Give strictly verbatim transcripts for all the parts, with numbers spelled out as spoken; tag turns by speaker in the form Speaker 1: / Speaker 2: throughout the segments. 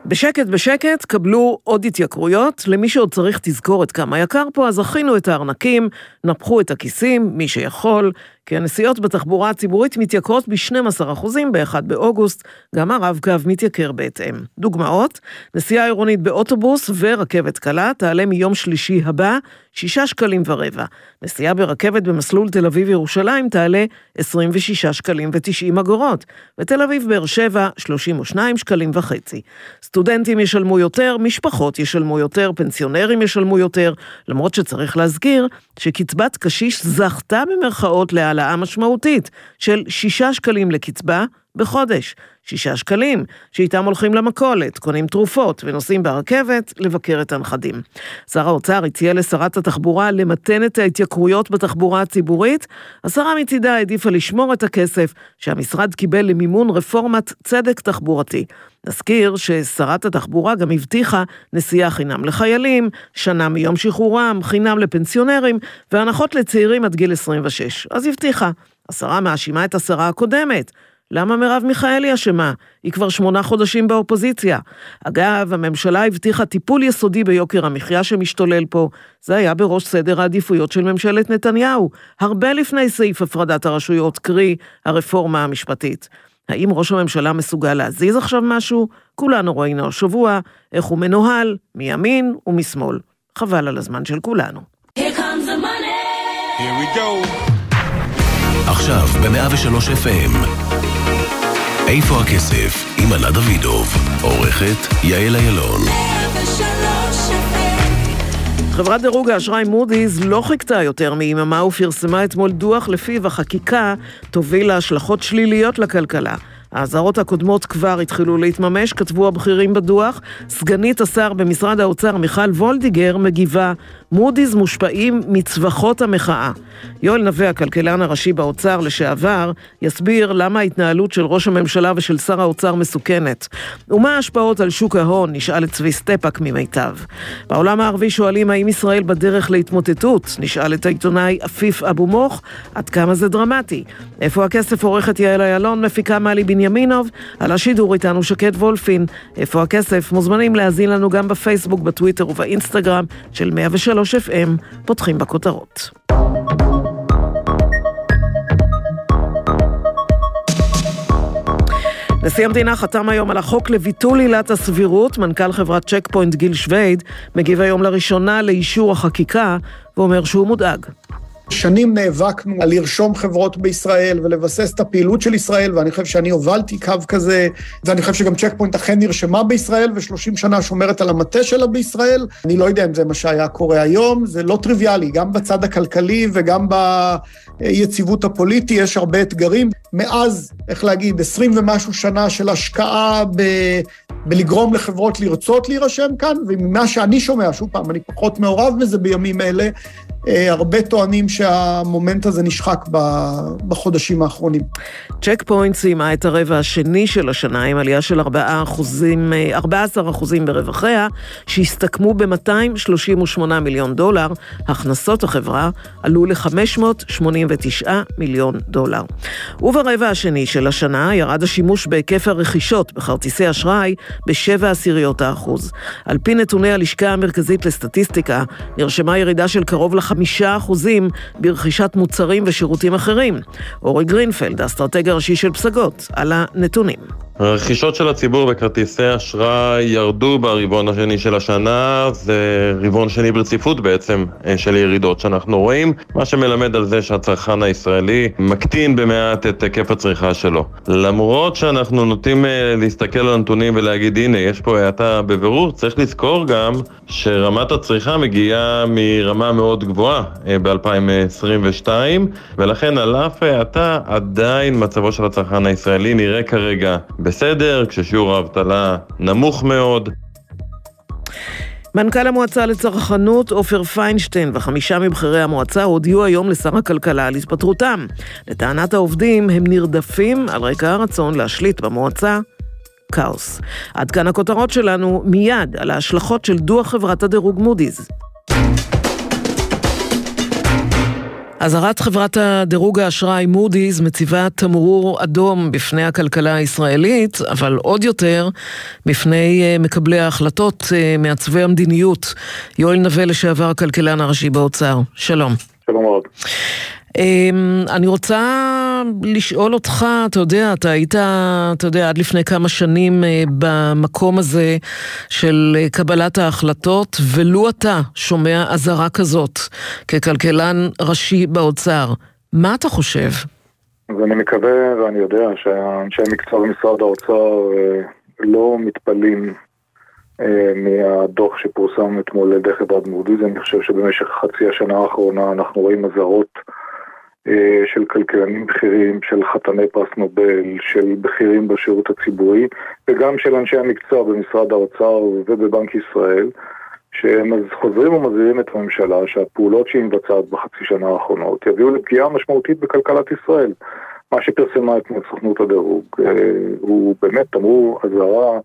Speaker 1: בשקט בשקט קבלו עוד התייקרויות, למי שעוד צריך תזכורת כמה יקר פה, אז הכינו את הארנקים, נפחו את הכיסים, מי שיכול, כי הנסיעות בתחבורה הציבורית מתייקרות ב-שנים עשר אחוזים ב-אחד באוגוסט, גם הרב-קו מתייקר בהתאם. דוגמאות, נסיעה עירונית באוטובוס ורכבת קלה תעלה מיום שלישי הבא שישה שקלים ורבע. נסיעה ברכבת במסלול תל אביב ירושלים תעלה עשרים ושישה שקלים ותשעים אגורות, ותל אביב באר שבע שלושים ושניים שקלים וחצי. סטודנטים ישלמו יותר, משפחות ישלמו יותר, פנסיונרים ישלמו יותר, למרות שצריך להזכיר שקצבת קשיש זכתה במרכאות להעלאה משמעותית של שישה שקלים לקצבה בחודש. שישה שקלים, שאיתם הולכים למכולת, קונים תרופות ונוסעים ברכבת לבקר את הנכדים. שר האוצר הציע לשרת התחבורה למתן את ההתייקרויות בתחבורה הציבורית. השרה מצידה העדיפה לשמור את הכסף שהמשרד קיבל למימון רפורמת צדק תחבורתי. נזכיר ששרת התחבורה גם הבטיחה נסיעה חינם לחיילים, שנה מיום שחרורם, חינם לפנסיונרים, והנחות לצעירים עד גיל עשרים ושש. אז הבטיחה. השרה מאשימה את השרה הקודמת. למה מרב מיכאלי אשמה? היא כבר שמונה חודשים באופוזיציה. אגב, הממשלה הבטיחה טיפול יסודי ביוקר המחיה שמשתולל פה. זה היה בראש סדר העדיפויות של ממשלת נתניהו, הרבה לפני סעיף הפרדת הרשויות, קרי הרפורמה המשפטית. האם ראש הממשלה מסוגל להזיז עכשיו משהו? כולנו ראינו השבוע איך הוא מנוהל מימין ומשמאל. חבל על הזמן של כולנו.
Speaker 2: Here comes the money.
Speaker 3: Here we go.
Speaker 4: עכשיו ב-מאה ושלוש אף אם. איפה הכסף? עם ענת דוידוב. עורכת יעל אילון.
Speaker 1: חברת דירוג האשראי מודי'ס לא חיכתה יותר מיממה ופרסמה אתמול דוח לפיו החקיקה תוביל להשלכות שליליות לכלכלה. האזהרות הקודמות כבר התחילו להתממש, כתבו הבכירים בדוח. סגנית השר במשרד האוצר מיכל וולדיגר מגיבה, מודי'ס מושפעים מצווחות המחאה. יואל נווה, הכלכלן הראשי באוצר לשעבר, יסביר למה ההתנהלות של ראש הממשלה ושל שר האוצר מסוכנת. ומה ההשפעות על שוק ההון, נשאל את צבי סטפק ממיטב. בעולם הערבי שואלים האם ישראל בדרך להתמוטטות, נשאל את העיתונאי אפיף אבו מוך, עד כמה זה דרמטי. איפה הכסף? עורכת יעל אילון, מפיקה מלי בנימינוב, על השידור איתנו שקד וולפין. איפה הכסף? מוזמנים להזין לנו גם בפייסבוק, בטוויטר ובאינסטגרם של מאה ושלוש אף אם. פותחים בכותרות. נשיא המדינה חתם היום על החוק לביטול עילת הסבירות. מנכ"ל חברת צ'ק פוינט גיל שוויד מגיב היום לראשונה לאישור החקיקה ואומר שהוא מודאג.
Speaker 5: שנים נאבקנו על לרשום חברות בישראל ולבסס את הפעילות של ישראל, ואני חושב שאני הובלתי קו כזה, ואני חושב שגם צ'ק פוינט אכן נרשמה בישראל, ו-שלושים שנה שומרת על המטה שלה בישראל. אני לא יודע אם זה מה שהיה קורה היום, זה לא טריוויאלי, גם בצד הכלכלי וגם ביציבות הפוליטי יש הרבה אתגרים. מאז, איך להגיד, עשרים ומשהו שנה של השקעה ב... בלגרום לחברות לרצות להירשם כאן, וממה שאני שומע, שוב פעם, אני פחות מעורב בזה בימים אלה, הרבה טוענים שהמומנט הזה נשחק בחודשים האחרונים.
Speaker 1: צ'ק פוינט סיימה את הרבע השני של השנה עם עלייה של ארבעה אחוזים, ארבעה עשר אחוזים ברווחיה, שהסתכמו ב-מאתיים שלושים ושמונה מיליון דולר. הכנסות החברה עלו ל-חמש מאות שמונים ותשעה מיליון דולר. וברבע השני של השנה ירד השימוש בהיקף הרכישות בכרטיסי אשראי בשבע עשיריות האחוז. על פי נתוני הלשכה המרכזית לסטטיסטיקה, נרשמה ירידה של קרוב לחמישה אחוזים ברכישת מוצרים ושירותים אחרים. אורי גרינפלד, האסטרטג הראשי של פסגות, על הנתונים.
Speaker 6: הרכישות של הציבור בכרטיסי אשראי ירדו ברבעון השני של השנה, זה רבעון שני ברציפות בעצם של ירידות שאנחנו רואים, מה שמלמד על זה שהצרכן הישראלי מקטין במעט את היקף הצריכה שלו. למרות שאנחנו נוטים להסתכל על הנתונים ולהגיד, הנה, יש פה האטה בבירור, צריך לזכור גם שרמת הצריכה מגיעה מרמה מאוד גבוהה ב-אלפיים עשרים ושתיים, ולכן על אף האטה עדיין מצבו של הצרכן הישראלי נראה כרגע בסדר, כששיעור האבטלה נמוך מאוד.
Speaker 1: מנכ"ל המועצה לצרכנות עופר פיינשטיין וחמישה מבכירי המועצה הודיעו היום לשר הכלכלה על התפטרותם. לטענת העובדים הם נרדפים על רקע הרצון להשליט במועצה כאוס. עד כאן הכותרות שלנו, מיד על ההשלכות של דוח חברת הדירוג מודי'ס. אזהרת חברת הדירוג האשראי מודי'ס מציבה תמרור אדום בפני הכלכלה הישראלית, אבל עוד יותר בפני מקבלי ההחלטות, מעצבי המדיניות. יואל נווה, לשעבר הכלכלן הראשי באוצר. שלום.
Speaker 3: שלום רב.
Speaker 1: אני רוצה לשאול אותך, אתה יודע, אתה היית, אתה יודע, עד לפני כמה שנים במקום הזה של קבלת ההחלטות, ולו אתה שומע אזהרה כזאת ככלכלן ראשי באוצר, מה אתה חושב?
Speaker 3: אז אני מקווה ואני יודע שהאנשי המקצוע במשרד האוצר לא מתפלים מהדוח שפורסם אתמול על ידי חברת מודי'ס. אני חושב שבמשך חצי השנה האחרונה אנחנו רואים אזהרות של כלכלנים בכירים, של חתני פרס נובל, של בכירים בשירות הציבורי, וגם של אנשי המקצוע במשרד האוצר ובבנק ישראל, שחוזרים ומזהירים את הממשלה שהפעולות שהיא מבצעת בחצי שנה האחרונות יביאו לפגיעה משמעותית בכלכלת ישראל. מה שפרסמה את סוכנות הדירוג הוא באמת תמרור אזהרה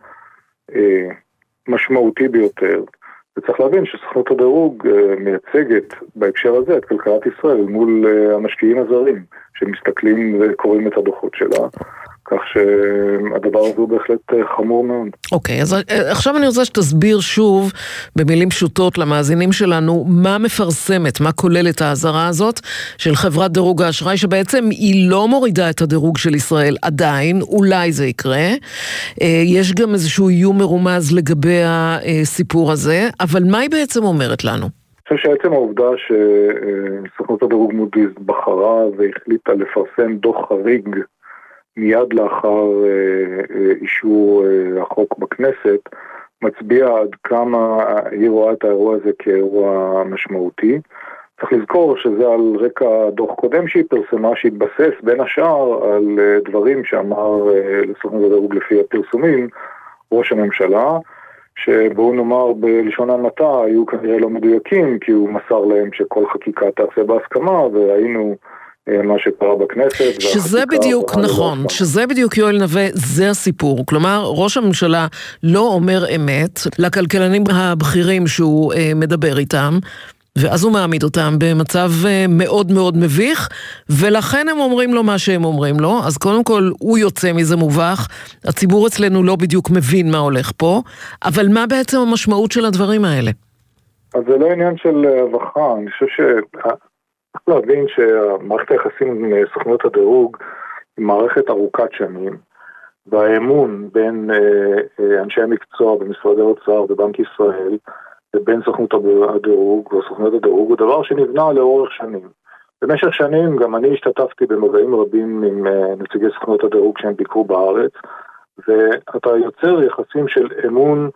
Speaker 3: משמעותי ביותר, וצריך להבין שסוכנות הדירוג מייצגת בהקשר הזה את כלכלת ישראל מול המשקיעים הזרים שמסתכלים וקוראים את הדוחות שלה, כך שהדבר הזה הוא בהחלט חמור מאוד.
Speaker 1: אוקיי, אז עכשיו אני רוצה שתסביר שוב במילים פשוטות למאזינים שלנו מה מפרסמת, מה כוללת האזהרה הזאת של חברת דירוג האשראי, שבעצם היא לא מורידה את הדירוג של ישראל עדיין, אולי זה יקרה. יש גם איזשהו איום מרומז לגבי הסיפור הזה, אבל מה היא בעצם אומרת לנו?
Speaker 3: אני חושב שעצם העובדה שסוכנות הדירוג מודי'ס בחרה והחליטה לפרסם דוח חריג מיד לאחר אישור החוק בכנסת, מצביע עד כמה היא רואה את האירוע הזה כאירוע משמעותי. צריך לזכור שזה על רקע דוח קודם שהיא פרסמה, שהתבסס בין השאר על דברים שאמר לסוכנות הדירוג לפי הפרסומים ראש הממשלה, שבואו נאמר בלשון המעטה היו כנראה לא מדויקים, כי הוא מסר להם שכל חקיקה תעשה בהסכמה, והיינו מה שקרה בכנסת.
Speaker 1: שזה בדיוק, נכון, שזה בדיוק יואל נווה, זה הסיפור. כלומר, ראש הממשלה לא אומר אמת לכלכלנים הבכירים שהוא מדבר איתם, ואז הוא מעמיד אותם במצב מאוד מאוד מביך, ולכן הם אומרים לו מה שהם אומרים לו. אז קודם כל הוא יוצא מזה מובך, הציבור אצלנו לא בדיוק מבין מה הולך פה, אבל מה בעצם המשמעות של הדברים האלה?
Speaker 3: אז זה לא עניין של הבחה, אני חושב ש... צריך להבין שהמערכת היחסים עם סוכנות הדירוג היא מערכת ארוכת שנים, והאמון בין אנשי המקצוע במשרד האוצר ובנק ישראל ובין סוכנות הדירוג וסוכנות הדירוג הוא דבר שנבנה לאורך שנים. במשך שנים גם אני השתתפתי במגעים רבים עם נציגי סוכנות הדירוג שהם ביקרו בארץ, ואתה יוצר יחסים של אמון,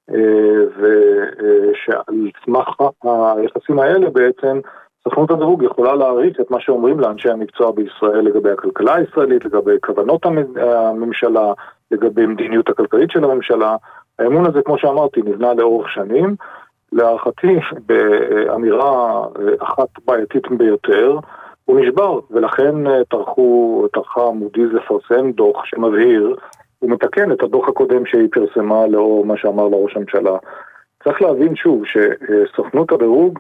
Speaker 3: ושעל סמך היחסים האלה בעצם סוכנות הדירוג יכולה להעריך את מה שאומרים לאנשי המקצוע בישראל לגבי הכלכלה הישראלית, לגבי כוונות הממשלה, לגבי מדיניות הכלכלית של הממשלה. האמון הזה, כמו שאמרתי, נבנה לאורך שנים. להערכתי, באמירה אחת בעייתית ביותר, הוא נשבר, ולכן טרחו, טרחה מודי'ס לפרסם דוח שמבהיר, הוא מתקן את הדוח הקודם שהיא פרסמה לאור מה שאמר לראש הממשלה. צריך להבין שוב שסוכנות הדירוג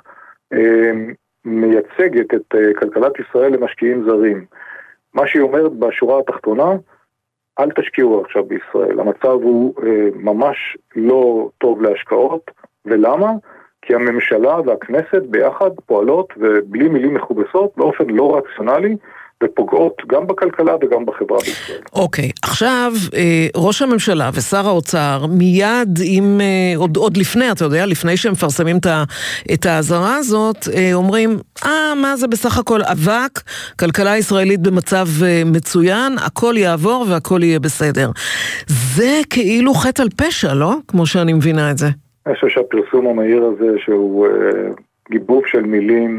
Speaker 3: מייצגת את כלכלת ישראל למשקיעים זרים. מה שהיא אומרת בשורה התחתונה, אל תשקיעו עכשיו בישראל. המצב הוא ממש לא טוב להשקעות, ולמה? כי הממשלה והכנסת ביחד פועלות ובלי מילים מכובסות באופן לא רציונלי, ופוגעות גם בכלכלה וגם בחברה בישראל.
Speaker 1: אוקיי, עכשיו ראש הממשלה ושר האוצר מיד עם, עוד, עוד לפני, אתה יודע, לפני שהם מפרסמים את האזהרה הזאת, אומרים, אה, מה זה בסך הכל אבק, כלכלה הישראלית במצב מצוין, הכל יעבור והכל יהיה בסדר. זה כאילו חטא על פשע, לא? כמו שאני מבינה את זה.
Speaker 3: אני חושב שהפרסום המהיר הזה, שהוא גיבוב של מילים,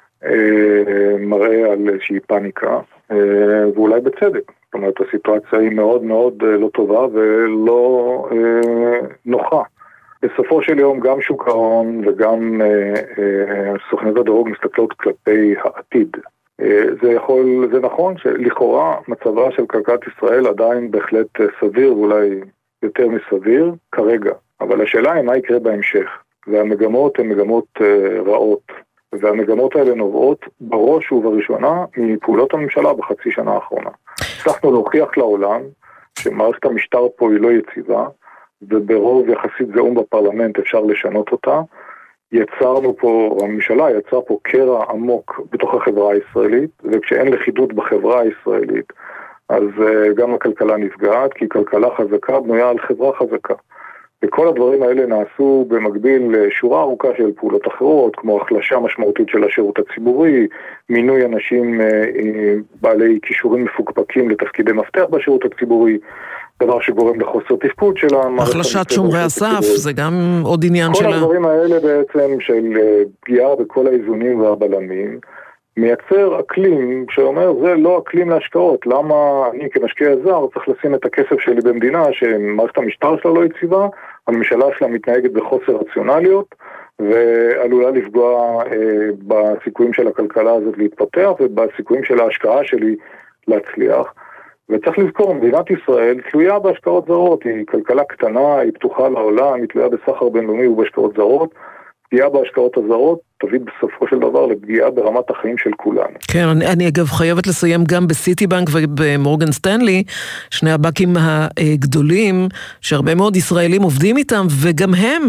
Speaker 3: מראה על איזושהי פאניקה, ואולי בצדק. זאת אומרת, הסיטואציה היא מאוד מאוד לא טובה ולא נוחה. בסופו של יום גם שוק ההון וגם סוכנות הדירוג מסתכלות כלפי העתיד. זה יכול, זה נכון שלכאורה מצבה של כלכלת ישראל עדיין בהחלט סביר, אולי יותר מסביר כרגע. אבל השאלה היא מה יקרה בהמשך. והמגמות הן מגמות רעות. והמגמות האלה נובעות בראש ובראשונה מפעולות הממשלה בחצי שנה האחרונה. הצלחנו להוכיח לעולם שמערכת המשטר פה היא לא יציבה, וברוב יחסית זעום בפרלמנט אפשר לשנות אותה. יצרנו פה, הממשלה יצרה פה קרע עמוק בתוך החברה הישראלית, וכשאין לכידות בחברה הישראלית, אז גם הכלכלה נפגעת, כי כלכלה חזקה בנויה על חברה חזקה. וכל הדברים האלה נעשו במקביל לשורה ארוכה של פעולות אחרות, כמו החלשה משמעותית של השירות הציבורי, מינוי אנשים בעלי כישורים מפוקפקים לתפקידי מפתח בשירות הציבורי, דבר שגורם לחוסר תפקוד של המערכת.
Speaker 1: החלשת שומרי הסף, זה גם עוד עניין
Speaker 3: כל
Speaker 1: שלה.
Speaker 3: כל הדברים האלה בעצם של פגיעה בכל האיזונים והבלמים, מייצר אקלים שאומר, זה לא אקלים להשקעות. למה אני כמשקיע זר צריך לשים את הכסף שלי במדינה שמערכת המשטר שלה לא יציבה, הממשלה שלה מתנהגת בחוסר רציונליות, ועלולה לפגוע אה, בסיכויים של הכלכלה הזאת להתפתח, ובסיכויים של ההשקעה שלי להצליח. וצריך לזכור, מדינת ישראל תלויה בהשקעות זרות, היא כלכלה קטנה, היא פתוחה לעולם, היא תלויה בסחר בינלאומי ובהשקעות זרות. פגיעה בהשקעות הזרות תביא בסופו של דבר לפגיעה ברמת החיים של כולנו.
Speaker 1: כן, אני, אני אגב חייבת לסיים גם בסיטי בנק ובמורגן סטנלי, שני הבנקים הגדולים, שהרבה מאוד ישראלים עובדים איתם, וגם הם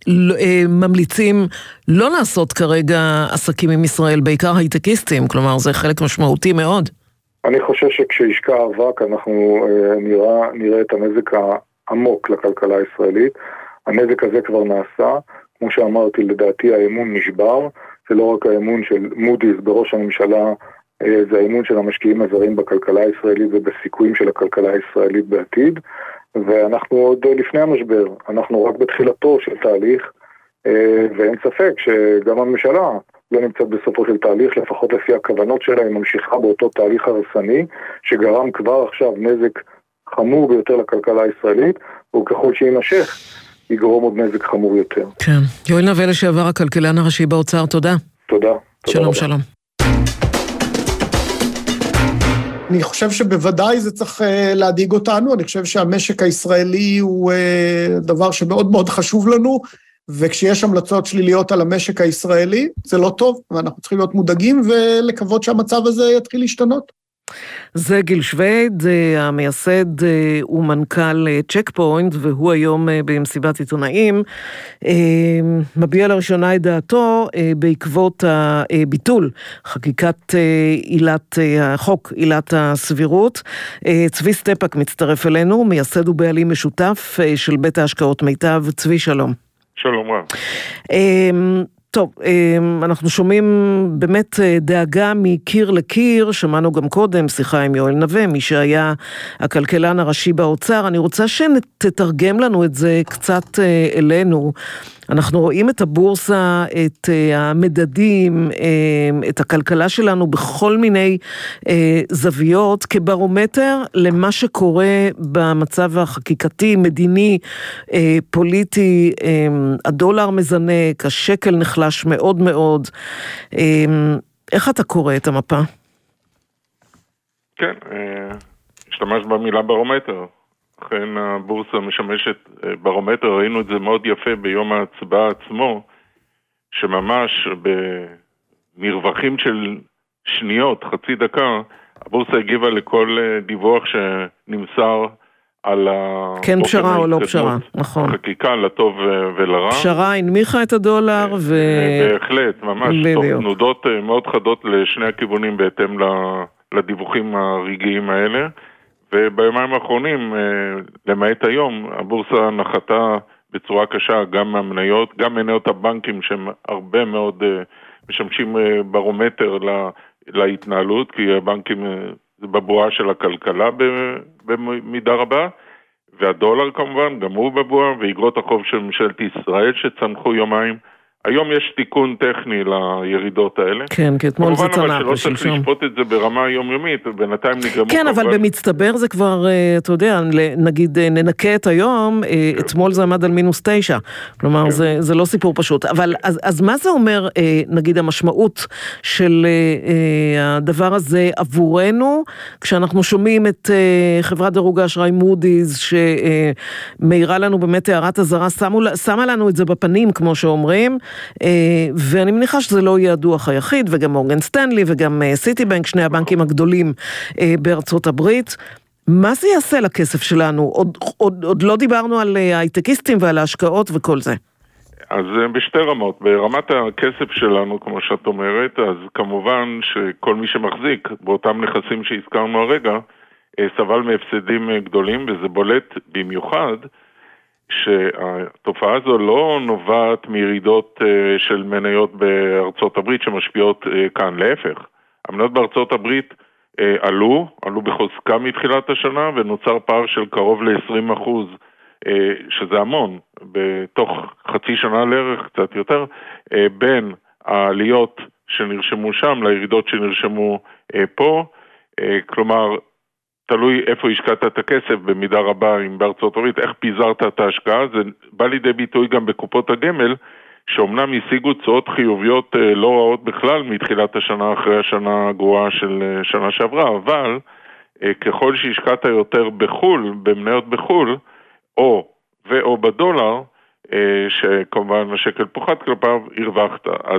Speaker 1: ממליצים לא לעשות כרגע עסקים עם ישראל, בעיקר הייטקיסטים, כלומר זה חלק משמעותי מאוד.
Speaker 3: אני חושב שכשישקע אבק אנחנו נראה, נראה את הנזק העמוק לכלכלה הישראלית. הנזק הזה כבר נעשה. כמו שאמרתי, לדעתי האמון נשבר, זה לא רק האמון של מודי'ס בראש הממשלה, זה האמון של המשקיעים הזרים בכלכלה הישראלית ובסיכויים של הכלכלה הישראלית בעתיד, ואנחנו עוד לפני המשבר, אנחנו רק בתחילתו של תהליך, ואין ספק שגם הממשלה לא נמצאת בסופו של תהליך, לפחות לפי הכוונות שלה, היא ממשיכה באותו תהליך הרסני, שגרם כבר עכשיו נזק חמור ביותר לכלכלה הישראלית, וככל שימשך, יגרום עוד נזק חמור יותר.
Speaker 1: כן. יואל נווה לשעבר הכלכלן הראשי באוצר, תודה.
Speaker 3: תודה.
Speaker 1: שלום, שלום.
Speaker 5: אני חושב שבוודאי זה צריך להדאיג אותנו, אני חושב שהמשק הישראלי הוא דבר שמאוד מאוד חשוב לנו, וכשיש המלצות שליליות על המשק הישראלי, זה לא טוב, ואנחנו צריכים להיות מודאגים ולקוות שהמצב הזה יתחיל להשתנות.
Speaker 1: זה גיל שוויד, המייסד ומנכ"ל צ'ק פוינט, והוא היום במסיבת עיתונאים, מביע לראשונה את דעתו בעקבות הביטול חקיקת עילת החוק, עילת הסבירות. צבי סטפק מצטרף אלינו, מייסד ובעלים משותף של בית ההשקעות מיטב. צבי, שלום.
Speaker 7: שלום רב.
Speaker 1: טוב, אנחנו שומעים באמת דאגה מקיר לקיר, שמענו גם קודם שיחה עם יואל נווה, מי שהיה הכלכלן הראשי באוצר. אני רוצה שתתרגם לנו את זה קצת אלינו. אנחנו רואים את הבורסה, את המדדים, את הכלכלה שלנו בכל מיני זוויות, כברומטר למה שקורה במצב החקיקתי, מדיני, פוליטי. הדולר מזנק, השקל נחלש מאוד מאוד. איך אתה קורא את המפה?
Speaker 7: כן, השתמש במילה ברומטר. אכן הבורסה משמשת ברומטר, ראינו את זה מאוד יפה ביום ההצבעה עצמו, שממש במרווחים של שניות, חצי דקה, הבורסה הגיבה לכל דיווח שנמסר על
Speaker 1: כן פשרה או לא פשרה, נכון.
Speaker 7: חקיקה לטוב ולרע.
Speaker 1: פשרה הנמיכה את הדולר ו...
Speaker 7: בהחלט, ממש, תוך תנודות מאוד חדות לשני הכיוונים בהתאם לדיווחים הרגעיים האלה. וביומיים האחרונים, למעט היום, הבורסה נחתה בצורה קשה גם מהמניות, גם מניות הבנקים שהם הרבה מאוד משמשים ברומטר להתנהלות, כי הבנקים זה בבועה של הכלכלה במידה רבה, והדולר כמובן, גם הוא בבועה, ואגרות החוב של ממשלת ישראל שצמחו יומיים. היום יש תיקון טכני לירידות האלה.
Speaker 1: כן, כי אתמול זה צנח.
Speaker 7: כמובן, אבל שלא צריך לשפוט את זה ברמה היומיומית, ובינתיים נגרמו...
Speaker 1: כן, אבל במצטבר זה כבר, אתה יודע, נגיד ננקה את היום, אתמול זה עמד על מינוס תשע. כלומר, זה לא סיפור פשוט. אבל אז מה זה אומר, נגיד, המשמעות של הדבר הזה עבורנו, כשאנחנו שומעים את חברת דירוג האשראי מודי'ס, שמאירה לנו באמת הערת הזרה, שמה לנו את זה בפנים, כמו שאומרים, ואני מניחה שזה לא יהיה הדוח היחיד, וגם מורגן סטנלי וגם סיטי בנק, שני הבנקים הגדולים בארצות הברית. מה זה יעשה לכסף שלנו? עוד, עוד, עוד לא דיברנו על הייטקיסטים ועל ההשקעות וכל זה.
Speaker 7: אז בשתי רמות, ברמת הכסף שלנו, כמו שאת אומרת, אז כמובן שכל מי שמחזיק באותם נכסים שהזכרנו הרגע, סבל מהפסדים גדולים, וזה בולט במיוחד שהתופעה הזו לא נובעת מירידות של מניות בארצות הברית שמשפיעות כאן, להפך. המניות בארצות הברית עלו, עלו בחוזקה מתחילת השנה, ונוצר פער של קרוב ל-עשרים אחוז, שזה המון, בתוך חצי שנה לערך, קצת יותר, בין העליות שנרשמו שם לירידות שנרשמו פה, כלומר, תלוי איפה השקעת את הכסף במידה רבה, אם בארצות הברית, איך פיזרת את ההשקעה, זה בא לידי ביטוי גם בקופות הגמל, שאומנם השיגו תשואות חיוביות לא רעות בכלל מתחילת השנה אחרי השנה הגרועה של שנה שעברה, אבל ככל שהשקעת יותר בחול, במניות בחול, או ואו בדולר, שכמובן השקל פוחת כלפיו, הרווחת. אז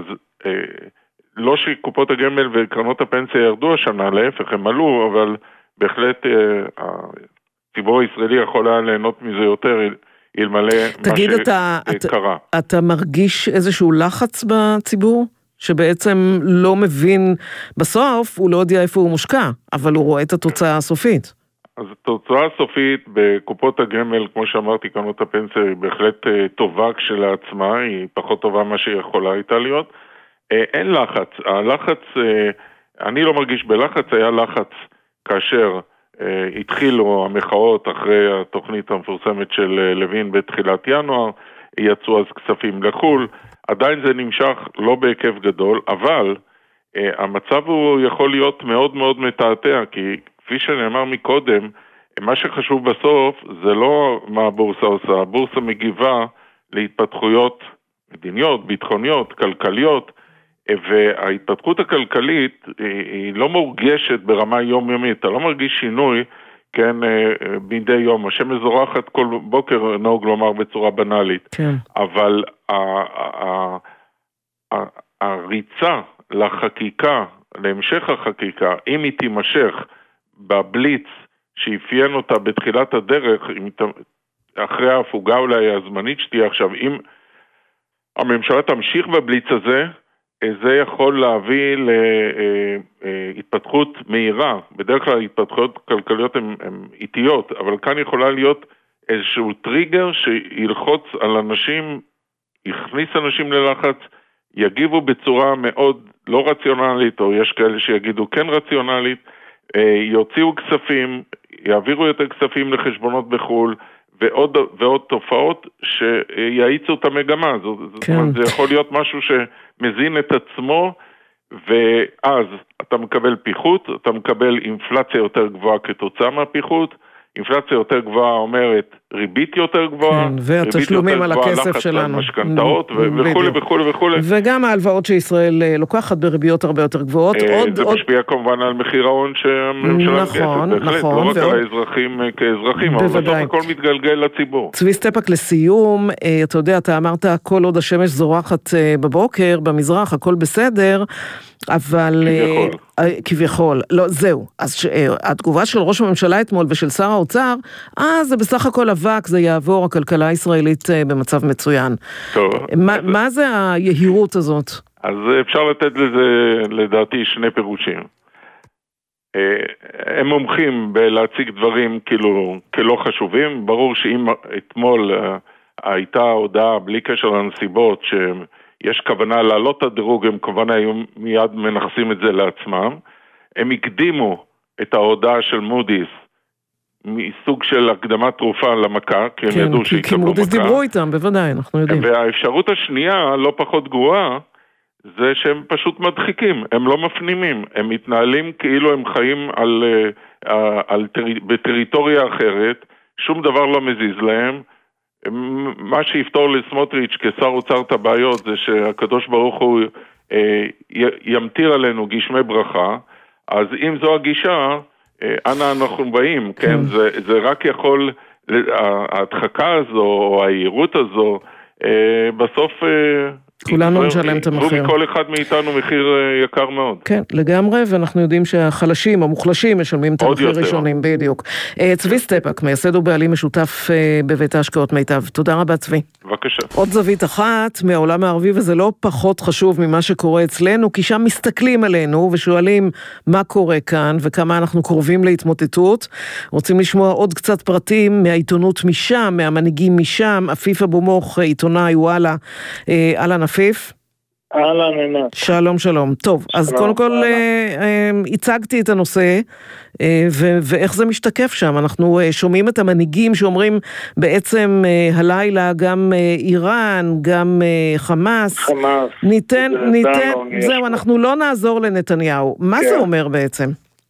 Speaker 7: לא שקופות הגמל וקרנות הפנסיה ירדו השנה, להפך, הם עלו, אבל בהחלט הציבור הישראלי יכול היה ליהנות מזה יותר, אלמלא מה שקרה.
Speaker 1: אתה, אתה מרגיש איזשהו לחץ בציבור? שבעצם לא מבין בסוף, הוא לא יודע איפה הוא מושקע, אבל הוא רואה את התוצאה הסופית.
Speaker 7: אז התוצאה הסופית בקופות הגמל, כמו שאמרתי, קרנות הפנסיה היא בהחלט טובה כשלעצמה, היא פחות טובה מה שיכולה הייתה להיות. אין לחץ. הלחץ, אני לא מרגיש בלחץ, היה לחץ כאשר התחילו המחאות אחרי התוכנית המפורסמת של לוין בתחילת ינואר, יצאו אז כספים לחול, עדיין זה נמשך לא בהיקף גדול, אבל המצב הוא יכול להיות מאוד מאוד מתעתע, כי כפי שנאמר מקודם, מה שחשוב בסוף זה לא מה הבורסה עושה, הבורסה מגיבה להתפתחויות מדיניות, ביטחוניות, כלכליות, וההתפתחות הכלכלית היא לא מורגשת ברמה יומיומית, אתה לא מרגיש שינוי, כן, בידי יום, השמש זורחת כל בוקר נהוג לומר בצורה בנאלית,
Speaker 1: כן.
Speaker 7: אבל הריצה לחקיקה, להמשך החקיקה, אם היא תימשך בבליץ שאפיין אותה בתחילת הדרך, אחרי ההפוגה אולי הזמנית שתהיה עכשיו, אם הממשלה תמשיך בבליץ הזה, זה יכול להביא להתפתחות מהירה. בדרך כלל התפתחויות כלכליות הן איטיות, אבל כאן יכולה להיות איזשהו טריגר שילחוץ על אנשים, יכניס אנשים ללחץ, יגיבו בצורה מאוד לא רציונלית, או יש כאלה שיגידו כן רציונלית, יוציאו כספים, יעבירו יותר כספים לחשבונות בחול, ועוד, ועוד תופעות שיעיצו את המגמה. כן. זאת אומרת, זה יכול להיות משהו שמזין את עצמו, ואז אתה מקבל פיחות, אתה מקבל אינפלציה יותר גבוהה כתוצאה מהפיחות, אינפלציה יותר גבוהה אומרת ריבית יותר גבוהה,
Speaker 1: כן, והתשלומים על הכסף שלנו.
Speaker 7: משכנתאות וכו' וכו' וכו'.
Speaker 1: וגם ההלוואות שישראל לוקחת בריביות הרבה יותר גבוהות.
Speaker 7: זה משפיע כמובן על מחיר ההון שהממשלה גייסת, בהחלט, לא רק על האזרחים כאזרחים, אבל בסוף הכל מתגלגל לציבור.
Speaker 1: צבי סטפאק, לסיום, אתה יודע, אתה אמרת כל עוד השמש זורחת בבוקר, במזרח, הכל בסדר, אבל כביכול, לא, זהו. אז התגובה של ראש הממשלה אתמול ושל שר האוצר, אה, זה בסך הכל אבק, זה יעבור, הכלכלה הישראלית במצב מצוין.
Speaker 7: טוב.
Speaker 1: מה זה היהירות הזאת?
Speaker 7: אז אפשר לתת לזה, לדעתי, שני פירושים. הם מומחים בלהציג דברים כאילו כלא חשובים. ברור שאם אתמול הייתה הודעה בלי קשר לנסיבות שיש כוונה להעלות את הדירוג, הם כמובן היו מיד מנחסים את זה לעצמם. הם הקדימו את ההודעה של מודי'ס מסוג של הקדמת תרופה למכה, כי הם
Speaker 1: כן,
Speaker 7: ידעו
Speaker 1: כי,
Speaker 7: שיקבלו
Speaker 1: כי
Speaker 7: מכה.
Speaker 1: מודי'ס דיברו איתם, בוודאי, אנחנו יודעים.
Speaker 7: והאפשרות השנייה, לא פחות גרועה, זה שהם פשוט מדחיקים, הם לא מפנימים, הם מתנהלים כאילו הם חיים על, על, על, בטריטוריה אחרת, שום דבר לא מזיז להם. מה שיפתור לסמוטריץ' כשר אוצר את הבעיות זה שהקדוש ברוך הוא אה, ימתיר עלינו גשמי ברכה, אז אם זו הגישה, אנה אנחנו באים, כן? זה, זה רק יכול, ההדחקה הזו, או ההירות הזו, בסוף
Speaker 1: כולנו נשלם את המחיר.
Speaker 7: מכל אחד מאיתנו מחיר יקר מאוד.
Speaker 1: כן, לגמרי, ואנחנו יודעים שהחלשים, המוחלשים, משלמים את המחיר ראשונים, בדיוק. צבי סטפאק, מייסד ובעלים משותף בבית ההשקעות מיטב. תודה רבה, צבי.
Speaker 7: בבקשה.
Speaker 1: עוד זווית אחת מהעולם הערבי, וזה לא פחות חשוב ממה שקורה אצלנו, כי שם מסתכלים עלינו ושואלים מה קורה כאן וכמה אנחנו קרובים להתמוטטות. רוצים לשמוע עוד קצת פרטים מהעיתונות משם, מהמנהיגים משם. עפיף אבו מוך, עיתונאי וואלה. אהלן עפיף.
Speaker 8: אהלן עינת.
Speaker 1: שלום שלום. טוב, אז קודם כל הצגתי את הנושא, ואיך זה משתקף שם. אנחנו שומעים את המנהיגים שאומרים בעצם הלילה גם איראן, גם חמאס.
Speaker 8: חמאס.
Speaker 1: ניתן, ניתן, זהו, אנחנו לא נעזור לנתניהו. מה זה אומר בעצם?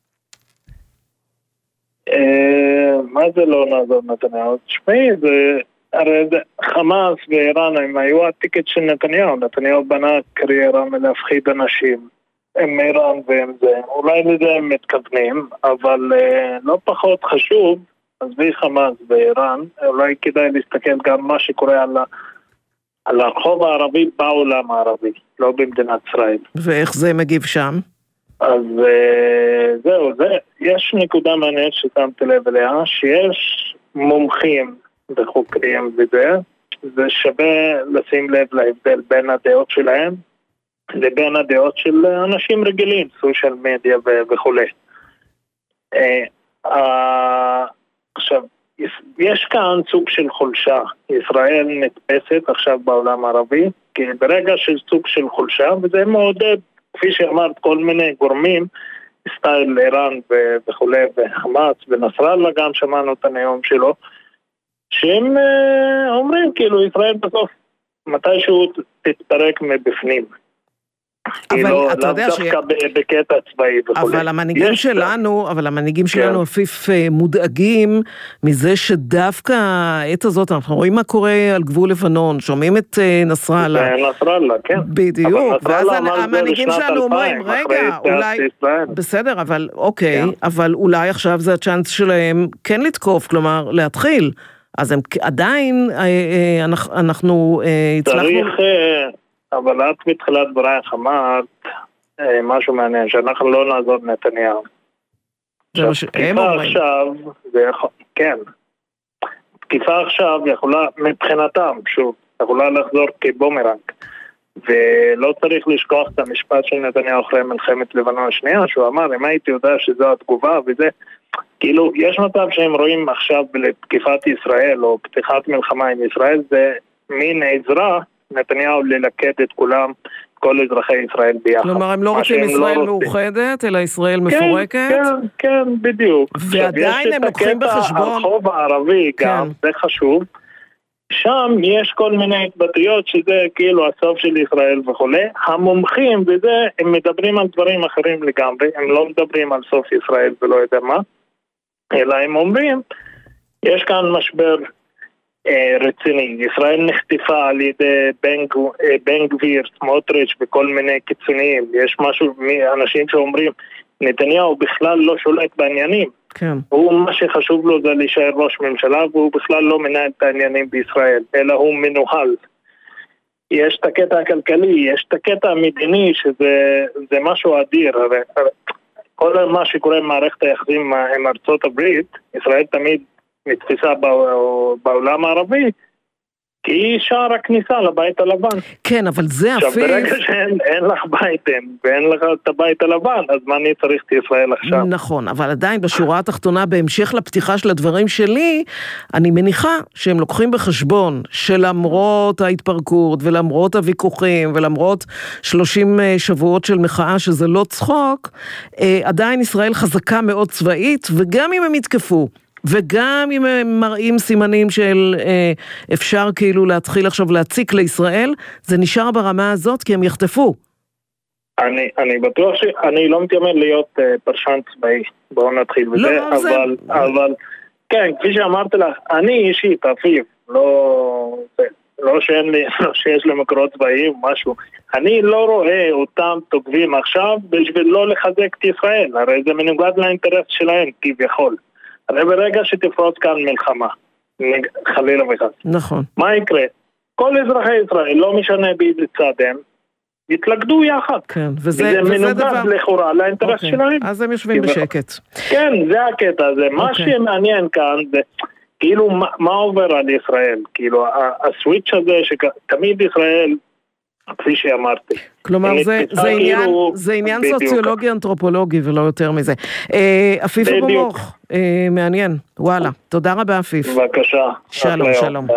Speaker 8: מה זה לא נעזור לנתניהו? תשמעי, זה... הרי חמאס ואיראן הם היו הטיקט של נתניהו. נתניהו בנה קריירה מלהפחיד אנשים עם איראן ועם זה. אולי לזה הם מתכוונים, אבל uh, לא פחות חשוב, אז בי חמאס ואיראן, אולי כדאי להסתכל גם מה שקורה על, על הרחוב הערבי בעולם הערבי, לא במדינת ישראל.
Speaker 1: ואיך זה מגיב שם?
Speaker 8: אז uh, זהו, זה, יש נקודה מעניינת ששמתי לב אליה, שיש מומחים וחוקרים וזה, זה שווה לשים לב להבדל בין הדעות שלהם לבין הדעות של אנשים רגילים, סושיאל מדיה וכו'. עכשיו, יש כאן סוג של חולשה. ישראל נתפסת עכשיו בעולם הערבי, כי ברגע של סוג של חולשה, וזה מעודד, כפי שאמרת, כל מיני גורמים, סטייל איראן וכו' וחמאס ונסראללה, גם שמענו את הנאום שלו, שהם אומרים כאילו ישראל בסוף מתישהו תתפרק מבפנים.
Speaker 1: אבל אתה יודע ש...
Speaker 8: דווקא בקטע צבאי וכו'.
Speaker 1: אבל המנהיגים שלנו, אבל המנהיגים שלנו עפיף מודאגים מזה שדווקא העת הזאת, אנחנו רואים מה קורה על גבול לבנון, שומעים את נסראללה.
Speaker 8: נסראללה, כן.
Speaker 1: בדיוק, ואז המנהיגים שלנו אומרים, רגע, אולי... בסדר, אבל אוקיי, אבל אולי עכשיו זה הצ'אנס שלהם כן לתקוף, כלומר, להתחיל. אז הם עדיין, אנחנו הצלחנו...
Speaker 8: צריך, אבל את מתחילת ברייך אמרת משהו מעניין, שאנחנו לא נעזור נתניהו.
Speaker 1: זה מה שהם אומרים.
Speaker 8: עכשיו, כן, תקיפה עכשיו יכולה, מבחינתם, שוב, יכולה לחזור כבומרנג, ולא צריך לשכוח את המשפט של נתניהו אחרי מלחמת לבנון השנייה, שהוא אמר, אם הייתי יודע שזו התגובה וזה, כאילו, יש מצב שהם רואים עכשיו לתקיפת ישראל או פתיחת מלחמה עם ישראל, זה מין עזרה, נתניהו ללכד את כולם, כל אזרחי ישראל ביחד.
Speaker 1: כלומר, הם לא רוצים ישראל מאוחדת, אלא ישראל מפורקת?
Speaker 8: כן, כן, בדיוק.
Speaker 1: ועדיין הם לוקחים בחשבון...
Speaker 8: הרחוב הערבי גם, זה חשוב, שם יש כל מיני התבטאויות שזה כאילו הסוף של ישראל וכו'. המומחים וזה, הם מדברים על דברים אחרים לגמרי, הם לא מדברים על סוף ישראל ולא יודע מה, אלא הם אומרים, יש כאן משבר אה, רציני. ישראל נחטפה על ידי בן, אה, בן גביר, סמוטריץ' וכל מיני קיצוניים. יש משהו, אנשים שאומרים, נתניהו בכלל לא שולט בעניינים.
Speaker 1: כן.
Speaker 8: הוא, מה שחשוב לו זה להישאר ראש ממשלה, והוא בכלל לא מנהל את העניינים בישראל, אלא הוא מנוהל. יש את הקטע הכלכלי, יש את הקטע המדיני, שזה זה משהו אדיר. הרי, כל מה שקורה במערכת היחסים עם ארצות הברית, ישראל תמיד נתפסה בעולם הערבי, כי היא שער הכניסה לבית הלבן.
Speaker 1: כן, אבל זה אפילו...
Speaker 8: עכשיו, ברגע שאין לך בייטן, ואין לך את הבית הלבן, אז מה אני צריך את ישראל עכשיו?
Speaker 1: נכון, אבל עדיין בשורה התחתונה, בהמשך לפתיחה של הדברים שלי, אני מניחה שהם לוקחים בחשבון שלמרות ההתפרקות, ולמרות הוויכוחים, ולמרות שלושים שבועות של מחאה, שזה לא צחוק, עדיין ישראל חזקה מאוד צבאית, וגם אם הם יתקפו, וגם אם הם מראים סימנים של אה, אפשר כאילו להתחיל עכשיו להציק לישראל, זה נשאר ברמה הזאת כי הם יחטפו.
Speaker 8: אני, אני בטוח שאני לא מתיימר להיות אה, פרשן צבאי, בואו נתחיל בזה,
Speaker 1: לא,
Speaker 8: אבל,
Speaker 1: זה...
Speaker 8: אבל כן, כפי שאמרתי לך, אני אישית, אפיב, לא, לא, שאין לי, לא שיש לי מקורות צבאיים או משהו, אני לא רואה אותם תוקבים עכשיו בשביל לא לחזק את ישראל, הרי זה מנוגד לאינטרס שלהם כביכול. הרי ברגע שתפרוץ כאן מלחמה, חלילה וחס.
Speaker 1: נכון.
Speaker 8: מה יקרה? כל אזרחי ישראל, לא משנה באיזה צד הם, יתלכדו יחד.
Speaker 1: כן, וזה,
Speaker 8: וזה
Speaker 1: וזה
Speaker 8: מנוגד
Speaker 1: דבר...
Speaker 8: לכאורה לאינטרס
Speaker 1: אוקיי.
Speaker 8: שלהם.
Speaker 1: אז הם יושבים בשקט.
Speaker 8: כן, זה הקטע הזה. מה
Speaker 1: אוקיי.
Speaker 8: שמעניין כאן זה, כאילו, מה, מה עובר על ישראל? כאילו, הסוויץ' הזה שתמיד ישראל, כפי שאמרתי.
Speaker 1: כלומר, זה, זה עניין,
Speaker 8: כאילו,
Speaker 1: זה עניין
Speaker 8: בדיוק.
Speaker 1: סוציולוגי אנתרופולוגי ולא יותר מזה. אה, אפיף אבו מוך, אה, מעניין. וואלה, תודה רבה אפיף.
Speaker 8: בבקשה.
Speaker 1: שלום, שלום.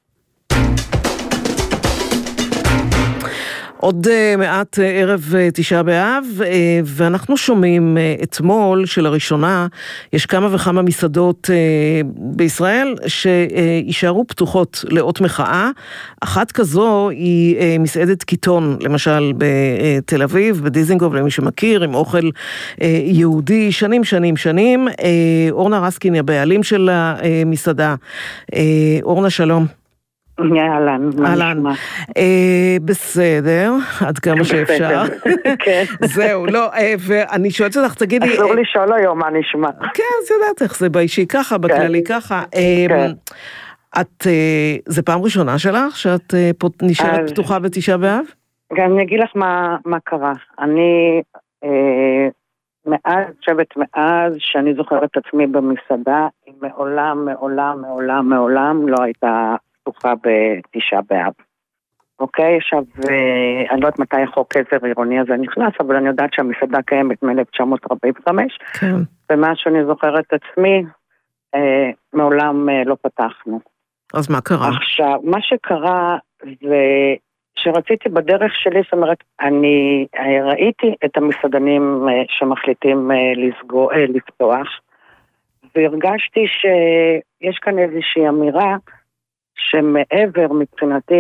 Speaker 1: עוד מעט ערב תשעה באב, ואנחנו שומעים אתמול שלראשונה יש כמה וכמה מסעדות בישראל שישארו פתוחות לאות מחאה. אחת כזו היא מסעדת קיטון, למשל בתל אביב, בדיזינגוף, למי שמכיר, עם אוכל יהודי שנים שנים שנים. אורנה רסקין, הבעלים של המסעדה. אורנה, שלום.
Speaker 9: אהלן, מה נשמע?
Speaker 1: בסדר, עד כמה שאפשר. זהו, לא, ואני שואלת אותך, תגידי...
Speaker 9: אסור לשאול היום מה נשמע.
Speaker 1: כן, אז יודעת איך זה באישי ככה, בכללי ככה. את, זה פעם ראשונה שלך, שאת נשארת פתוחה בתשעה באב?
Speaker 9: גם אני אגיד לך מה קרה. אני... מאז, חושבת מאז שאני זוכרת את עצמי במסעדה, היא מעולם, מעולם, מעולם, מעולם לא הייתה פתוחה בתשעה באב. אוקיי, עכשיו, אני לא יודעת מתי החוק עזר עירוני הזה נכנס, אבל אני יודעת שהמסעדה קיימת מ-אלף תשע מאות ארבעים וחמש,
Speaker 1: כן.
Speaker 9: ומה שאני זוכרת את עצמי, אה, מעולם אה, לא פתחנו.
Speaker 1: אז מה קרה?
Speaker 9: עכשיו, מה שקרה זה שרציתי בדרך שלי, זאת אומרת, אני ראיתי את המסעדנים אה, שמחליטים אה, לסגור, אה, לפתוח, והרגשתי שיש כאן איזושהי אמירה, שמעבר מבחינתי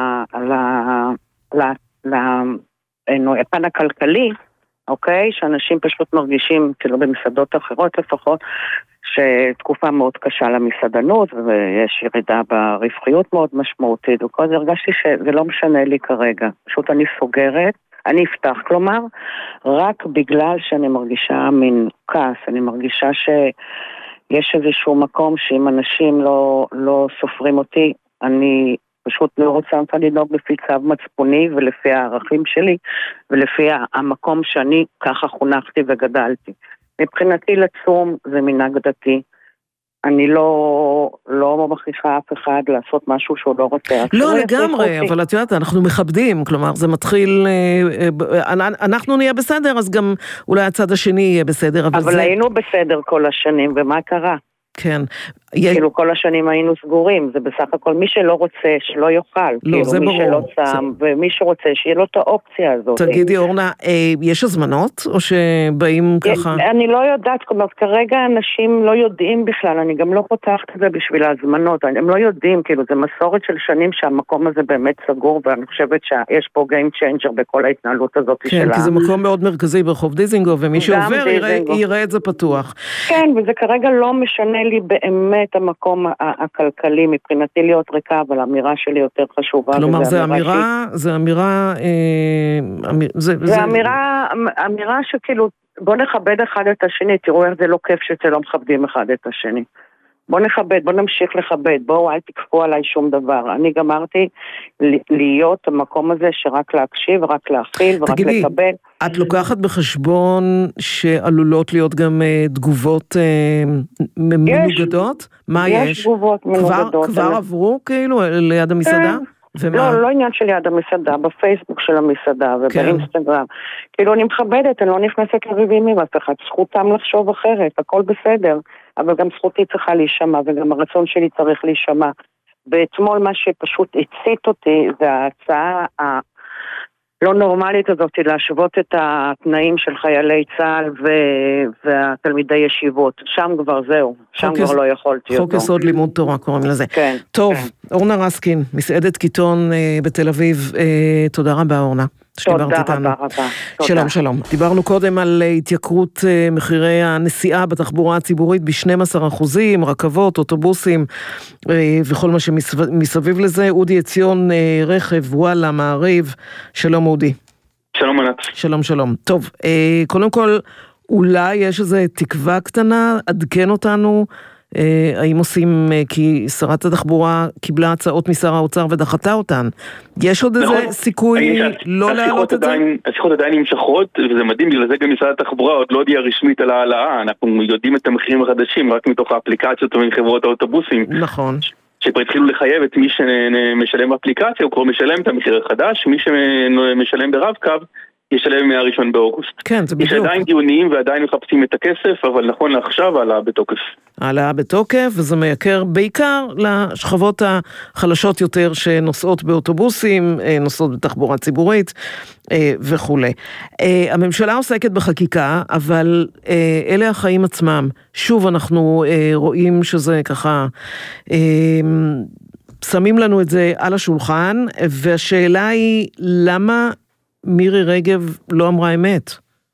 Speaker 9: לפן הכלכלי, אוקיי, שאנשים פשוט מרגישים, כאילו במסעדות אחרות לפחות, שתקופה מאוד קשה למסעדנות, ויש ירידה ברווחיות מאוד משמעותית, וכל זה הרגשתי שזה לא משנה לי כרגע, פשוט אני סוגרת, אני אפתח, כלומר, רק בגלל שאני מרגישה מין כעס, אני מרגישה ש... יש איזשהו מקום שאם אנשים לא, לא סופרים אותי, אני פשוט לא רוצה אותה לדאוג לפי צו מצפוני ולפי הערכים שלי, ולפי המקום שאני ככה חונכתי וגדלתי. מבחינתי לצום זה מנהג דתי. אני לא, לא מכריחה אף אחד לעשות משהו שהוא לא רוצה.
Speaker 1: לא לגמרי, אבל את יודעת, אנחנו מכבדים, כלומר זה מתחיל, אנחנו נהיה בסדר, אז גם אולי הצד השני יהיה בסדר.
Speaker 9: אבל, אבל זה... היינו בסדר כל השנים, ומה קרה?
Speaker 1: כן.
Speaker 9: כאילו כל השנים היינו סגורים, זה בסך הכל מי שלא רוצה שלא יאכל,
Speaker 1: לא,
Speaker 9: כאילו
Speaker 1: זה
Speaker 9: מי
Speaker 1: ברור.
Speaker 9: שלא צם, זה... ומי שרוצה שיהיה לו את האופציה הזאת.
Speaker 1: תגידי אורנה, יש הזמנות או שבאים ככה?
Speaker 9: אני לא יודעת, כלומר כרגע אנשים לא יודעים בכלל, אני גם לא פותחת את זה בשביל ההזמנות, הם לא יודעים, כאילו זה מסורת של שנים שהמקום הזה באמת סגור, ואני חושבת שיש פה game changer בכל ההתנהלות הזאת
Speaker 1: כן,
Speaker 9: שלה.
Speaker 1: כי זה מקום מאוד מרכזי ברחוב דיזינגוף, ומי שעובר יראה, יראה את זה פתוח.
Speaker 9: כן, וזה כרגע לא משנה לי באמת המקום הכלכלי, מבחינתי להיות ריקה, אבל האמירה שלי יותר חשובה.
Speaker 1: כלומר, זה אמירה, זה אמירה,
Speaker 9: זה אמירה, אמירה שכאילו, בוא נכבד אחד את השני, תראו איך זה לא כיף שאתם לא מכבדים אחד את השני. בוא נכבד, בוא נמשיך לכבד, בואו אל תקפו עליי שום דבר. אני גמרתי להיות המקום הזה שרק להקשיב, רק להכיל ורק
Speaker 1: תגידי,
Speaker 9: לקבל.
Speaker 1: תגידי, את לוקחת בחשבון שעלולות להיות גם תגובות מנוגדות? מה יש?
Speaker 9: יש תגובות מנוגדות.
Speaker 1: כבר עברו כאילו ליד המסעדה?
Speaker 9: לא, לא עניין של יד המסעדה, בפייסבוק של המסעדה ובאינסטגרם. כאילו אני מכבדת, אני לא נכנסת לריבים עם אף אחד, זכותם לחשוב אחרת, הכל בסדר. אבל גם זכותי צריכה להישמע, וגם הרצון שלי צריך להישמע. ואתמול מה שפשוט הצית אותי, זה ההצעה הלא נורמלית הזאת, להשוות את התנאים של חיילי צה"ל ו- והתלמידי ישיבות. שם כבר זהו, שם כבר לא יכולתי אותו.
Speaker 1: חוק יסוד לימוד תורה קוראים לזה.
Speaker 9: כן.
Speaker 1: טוב,
Speaker 9: כן.
Speaker 1: אורנה רסקין, מסעדת קיטון בתל אביב, תודה רבה אורנה.
Speaker 9: תודה רבה רבה.
Speaker 1: שלום שלום. דיברנו קודם על התייקרות מחירי הנסיעה בתחבורה הציבורית ב-שנים עשר אחוזים, רכבות, אוטובוסים וכל מה שמסביב לזה. אודי עציון, רכב, וואלה, מעריב. שלום אודי.
Speaker 10: שלום ענת.
Speaker 1: שלום שלום. טוב, קודם כל, אולי יש איזו תקווה קטנה, עדכן אותנו האם עושים, כי שרת התחבורה קיבלה הצעות משר האוצר ודחתה אותן. יש עוד איזה סיכוי לא להעלות את זה?
Speaker 10: השיחות עדיין נמשכות, וזה מדהים, בגלל זה גם משרד התחבורה עוד לא הודיע רשמית על העלאה, אנחנו יודעים את המחירים החדשים רק מתוך האפליקציות ומחברות האוטובוסים.
Speaker 1: נכון.
Speaker 10: שכבר התחילו לחייב את מי שמשלם באפליקציה, הוא כבר משלם את המחיר החדש, מי שמשלם ברב קו, ישלם מהראשון באוגוסט.
Speaker 1: כן, זה בדיוק.
Speaker 10: יש עדיין דיונים ועדיין מחפשים את הכסף, אבל נכון לעכשיו העלאה בתוקף.
Speaker 1: העלאה בתוקף, וזה מייקר בעיקר לשכבות החלשות יותר שנוסעות באוטובוסים, נוסעות בתחבורה ציבורית וכו'. הממשלה עוסקת בחקיקה, אבל אלה החיים עצמם. שוב אנחנו רואים שזה ככה, שמים לנו את זה על השולחן, והשאלה היא למה מירי רגב לא אמרה אמת.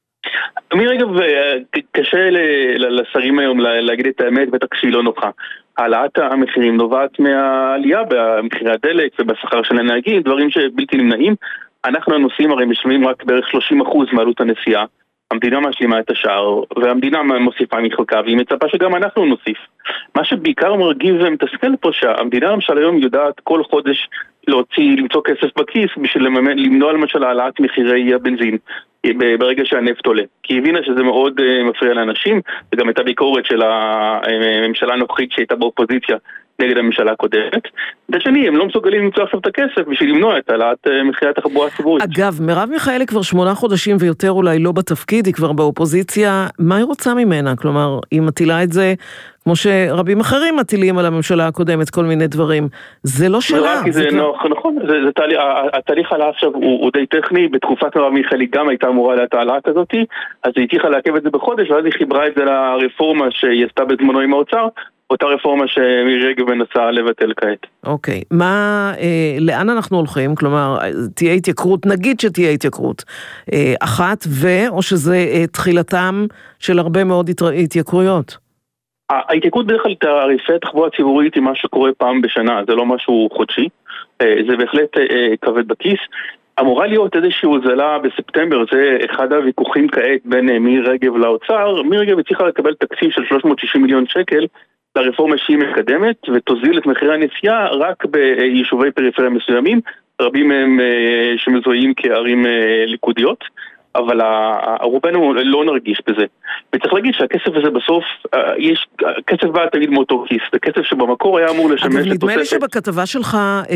Speaker 10: מירי רגב, קשה לשרים היום להגיד את האמת, בטח שהיא לא נוחה. העלאת המחירים נובעת מהעלייה במחירי הדלק ובשכר של הנהגים, דברים שבלתי נמנעים. אנחנו הנוסעים הרי משלמים רק בערך שלושים אחוז מעלות הנסיעה. המדינה משלימה את השאר, והמדינה מוסיפה מחלקה, והיא מצפה שגם אנחנו נוסיף. מה שבעיקר מרגיז ומתסכל פה, שהמדינה למשל היום יודעת כל חודש להוציא, למצוא כסף בכיס, בשביל למנוע למשל העלאת מחירי הבנזין, ברגע שהנפט עולה. כי היא הבינה שזה מאוד מפריע לאנשים, וגם את הביקורת של הממשלה הנוכחית שהייתה באופוזיציה, נגד הממשלה הקודמת. מצד שני, הם לא מסוגלים למצוא עכשיו את הכסף בשביל למנוע את העלאת מחירי התחבורה הציבורית.
Speaker 1: אגב, מרב מיכאלי כבר שמונה חודשים ויותר אולי לא בתפקיד, היא כבר באופוזיציה, מה היא רוצה ממנה? כלומר, היא מטילה את זה, כמו שרבים אחרים מטילים על הממשלה הקודמת, כל מיני דברים. זה לא שלה.
Speaker 10: זה, זה כבר... נוח, נכון, זה, זה תהליך, התהליך העלאה עכשיו הוא, הוא די טכני, בתקופת מרב מיכאלי גם הייתה אמורה לעלות העלאה כזאת, אז היא הצליחה לעכב את זה בחודש, ואז היא חיברה את זה לרפורמה שהיא עשתה בזמנו עם האוצר, אותה רפורמה שמירי רגב מנסה לבטל כעת.
Speaker 1: אוקיי, מה, אה, לאן אנחנו הולכים? כלומר, תהיה התייקרות, נגיד שתהיה התייקרות אה, אחת, ו, או שזה אה, תחילתם של הרבה מאוד התייקרויות?
Speaker 10: ההתייקרות בדרך כלל תעריפי התחבורה הציבורית היא מה שקורה פעם בשנה, זה לא משהו חודשי, אה, זה בהחלט אה, כבד בכיס. אמורה להיות איזושהי הוזלה בספטמבר, זה אחד הוויכוחים כעת בין אה, מירי רגב לאוצר. מירי רגב הצליחה לקבל תקציב של שלוש מאות ושישים מיליון שקל, לרפורמה שהיא מקדמת, ותוזיל את מחירי הנסיעה רק ביישובי פריפריה מסוימים, רבים מהם שמזוהים כערים ליכודיות, אבל רובנו לא נרגיש בזה. וצריך להגיד שהכסף הזה בסוף, יש כסף בא תמיד מאותו כיס, זה כסף שבמקור היה אמור לשמש לתוספת.
Speaker 1: נדמה לי שבכתבה שלך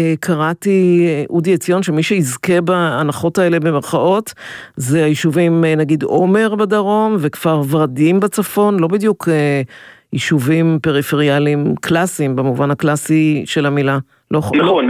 Speaker 1: קראתי, אודי עציון, שמי שיזכה בהנחות האלה במרכאות, זה היישובים נגיד עומר בדרום, וכפר ורדים בצפון, לא בדיוק יישובים פריפריאליים קלאסיים, במובן הקלאסי של המילה.
Speaker 10: נכון,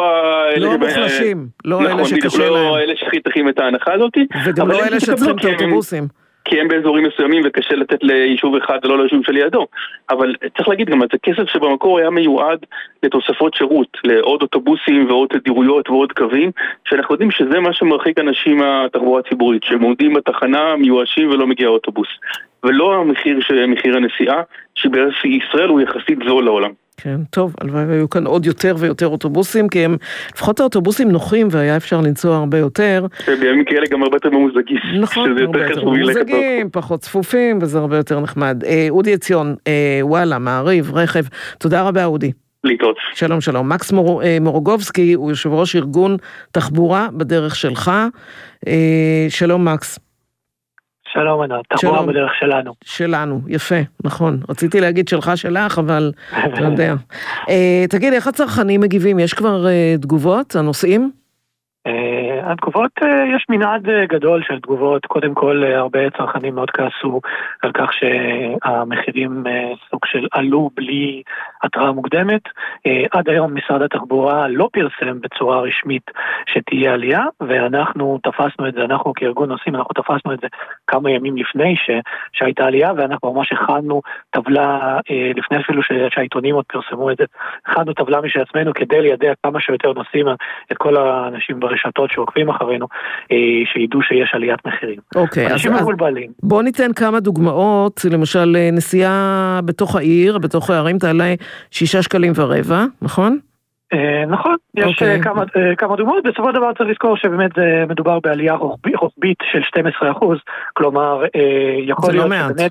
Speaker 1: לא מוחלשים, לא אלה שקשה להם.
Speaker 10: לא אלה שחיתכים את ההנחה הזאת.
Speaker 1: וגם לא אלה שצריכים את האוטובוסים.
Speaker 10: כי הם באזורים מסוימים וקשה לתת ליישוב אחד ולא ליישוב שלידו. אבל צריך להגיד גם, זה כסף שבמקור היה מיועד לתוספות שירות, לעוד אוטובוסים ועוד תדירויות ועוד קווים, שאנחנו יודעים שזה מה שמרחיק אנשים מהתחבורה הציבורית, שהם עומדים בתחנה מיואשים ולא מגיע אוטובוס. ולא המחיר מחיר הנסיעה, שבישראל הוא יחסית זול לעולם.
Speaker 1: כן, טוב, הלוואי והיו כאן עוד יותר ויותר אוטובוסים, כי הם, לפחות האוטובוסים נוחים, והיה אפשר לנסוע הרבה יותר.
Speaker 10: בימים כאלה גם הרבה יותר ממוזגים.
Speaker 1: נכון, הרבה יותר ממוזגים, פחות צפופים, וזה הרבה יותר נחמד. אודי עציון, וואלה, מעריב, רכב, תודה רבה אודי.
Speaker 10: להתראות.
Speaker 1: שלום שלום. מקס מור, מורוגובסקי, הוא יושב ראש ארגון תחבורה בדרך שלך. שלום מקס.
Speaker 11: שלום ענת, תחבורה בדרך שלנו.
Speaker 1: שלנו, יפה, נכון. רציתי להגיד שלך שלך, אבל אתה יודע. תגיד, איך הצרכנים מגיבים? יש כבר תגובות, הנושאים?
Speaker 11: התגובות, יש מנעד גדול של תגובות. קודם כל, הרבה צרכנים מאוד כעסו על כך שהמחירים סוג של עלו בלי התראה מוקדמת. עד היום משרד התחבורה לא פרסם בצורה רשמית שתהיה עלייה, ואנחנו תפסנו את זה, אנחנו כארגון נוסעים, אנחנו תפסנו את זה כמה ימים לפני ש, שהייתה עלייה, ואנחנו ממש הכנו טבלה, לפני אפילו שהעיתונים עוד פרסמו את זה, הכנו טבלה משעצמנו כדי לידע כמה שיותר נוסעים את כל האנשים ברשתות שעוקבים אחרינו, שידעו שיש עליית מחירים.
Speaker 1: אוקיי, אז, אז בוא ניתן כמה דוגמאות, למשל נסיעה בתוך העיר, בתוך הערים תעלה שישה שקלים ורבע, נכון?
Speaker 11: נכון, יש כמה, כמה דוגמאות. בסופו של דבר צריך לזכור שבאמת מדובר בעלייה רוחבית של שנים עשר אחוז, כלומר יכול להיות שבאמת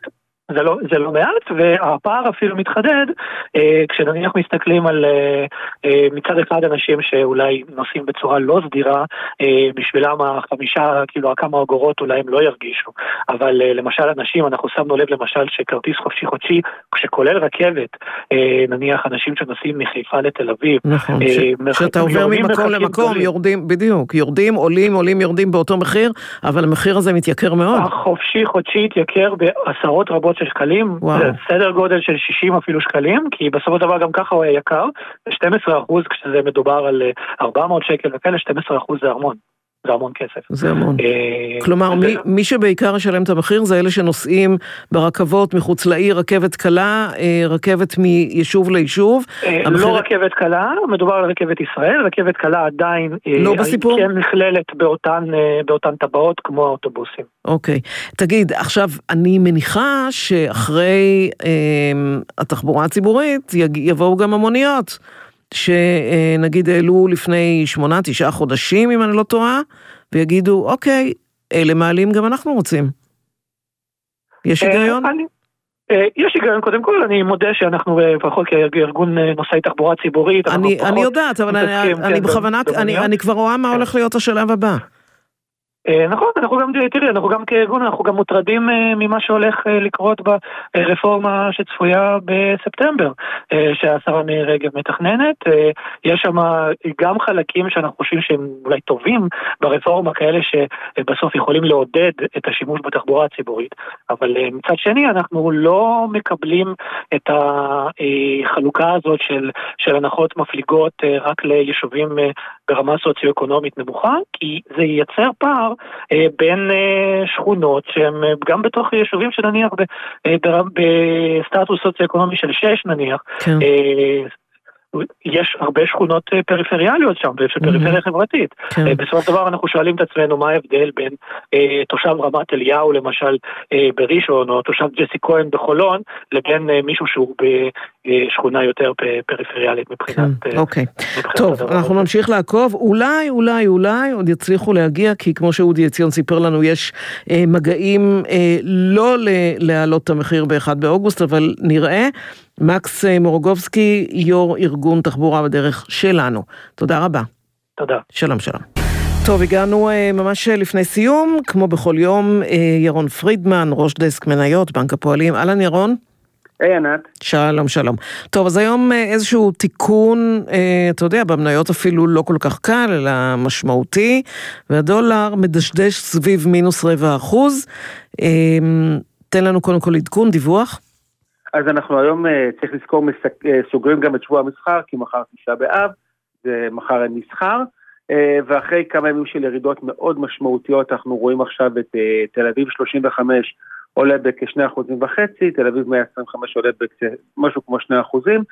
Speaker 11: זה לא, זה לא מעט, והפער אפילו מתחדד, אה, כשנניח מסתכלים על אה, אה, מצד אחד אנשים שאולי נוסעים בצורה לא סדירה, אה, בשבילם החמישה, כאילו הכמה אגורות אולי הם לא ירגישו, אבל אה, למשל אנשים, אנחנו שמנו לב למשל שכרטיס חופשי חודשי, כשכולל רכבת, אה, נניח אנשים שנוסעים מחיפה לתל אביב,
Speaker 1: נכון,
Speaker 11: אה,
Speaker 1: ש...
Speaker 11: מח...
Speaker 1: שאתה עובר ממקום למקום, גדולים. יורדים, בדיוק, יורדים, עולים, עולים, יורדים באותו מחיר, אבל המחיר הזה מתייקר מאוד.
Speaker 11: החופשי חודשי התייקר בעשרות רבות של שקלים, סדר גודל של שישים אפילו שקלים, כי בסופו של דבר גם ככה הוא היה יקר, ו-שנים עשר אחוז כשזה מדובר על ארבע מאות שקל וכאלה, שנים עשר אחוז זה המון. זה המון כסף.
Speaker 1: זה המון. כלומר, מי, מי שבעיקר ישלם את המחיר זה אלה שנוסעים ברכבות מחוץ לעיר, רכבת קלה, רכבת מיישוב ליישוב.
Speaker 11: המחיר... לא רכבת קלה, מדובר על רכבת ישראל, רכבת קלה עדיין
Speaker 1: לא בסיפור?
Speaker 11: כן נכללת באותן, באותן טבעות כמו האוטובוסים.
Speaker 1: אוקיי. תגיד, עכשיו, אני מניחה שאחרי אה, התחבורה הציבורית יבואו גם המוניות. שנגיד העלו לפני שמונה, תשעה חודשים, אם אני לא טועה, ויגידו, אוקיי, אלה מעלים גם אנחנו רוצים. יש היגיון?
Speaker 11: יש היגיון, קודם כל, אני מודה שאנחנו לפחות כארגון נוסעי תחבורה ציבורית.
Speaker 1: אני יודעת, אבל אני בכוונה, אני כבר רואה מה הולך להיות השלב הבא.
Speaker 11: נכון, אנחנו גם, תראי, אנחנו גם כארגון, אנחנו גם מוטרדים ממה שהולך לקרות ברפורמה שצפויה בספטמבר, שהשרה מירי רגב מתכננת. יש שם גם חלקים שאנחנו חושבים שהם אולי טובים ברפורמה, כאלה שבסוף יכולים לעודד את השימוש בתחבורה הציבורית, אבל מצד שני אנחנו לא מקבלים את החלוקה הזאת של, של הנחות מפליגות רק ליישובים ברמה סוציו-אקונומית נמוכה, כי זה ייצר פער בין שכונות שהם גם בתוך יישובים שנניח בסטטוס סוציו-אקונומי של שש נניח, כן. יש הרבה שכונות פריפריאליות שם, של פריפריה חברתית. בסופו של דבר אנחנו שואלים את עצמנו מה ההבדל בין תושב רמת אליהו למשל בראשון, או תושב ג'סי כהן בחולון, לבין מישהו שהוא בשכונה יותר פריפריאלית מבחינת...
Speaker 1: אוקיי. טוב, אנחנו נמשיך לעקוב. אולי, אולי, אולי עוד יצליחו להגיע, כי כמו שאודי עציון סיפר לנו, יש מגעים לא להעלות את המחיר ב-אחד באוגוסט, אבל נראה. מקס מורוגובסקי, יו"ר ארגון תחבורה בדרך שלנו. תודה רבה.
Speaker 11: תודה.
Speaker 1: שלום, שלום. טוב, הגענו ממש לפני סיום, כמו בכל יום, ירון פרידמן, ראש דסק מניות, בנק הפועלים. אהלן ירון.
Speaker 12: היי ענת.
Speaker 1: שלום, שלום. טוב, אז היום איזשהו תיקון, אתה יודע, במניות אפילו לא כל כך קל, אלא משמעותי, והדולר מדשדש סביב מינוס רבע אחוז. תן לנו קודם כל עדכון, דיווח.
Speaker 12: אז אנחנו היום צריך לזכור, סוגרים גם את שבוע המסחר, כי מחר תשעה באב, זה מחר אין מסחר, ואחרי כמה ימים של ירידות מאוד משמעותיות, אנחנו רואים עכשיו את תל אביב שלושים וחמש עולה בכ-שני אחוזים וחצי, תל אביב מאה עשרים וחמש עולה במשהו כמו שני אחוזים,